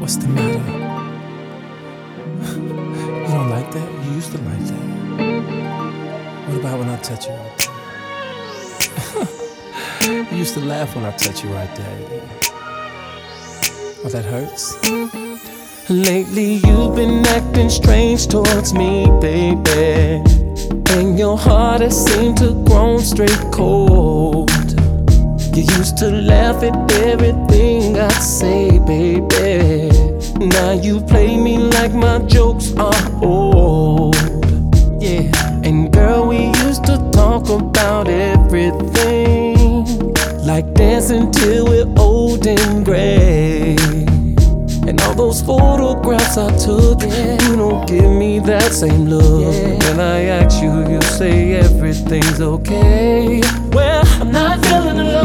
What's the matter? You don't like that? You used to like that. What about when I touch you right there? You used to laugh when I touch you right there. Oh, that hurts? Lately you've been acting strange towards me, baby, and your heart has seemed to grown straight cold. You used to laugh at everything I say, baby. Now you play me like my jokes are old. Yeah, and girl, we used to talk about everything, like dancing till we're old and gray. And all those photographs I took, you don't give me that same look. When I ask you, you say everything's okay. Well, I'm not feeling alone.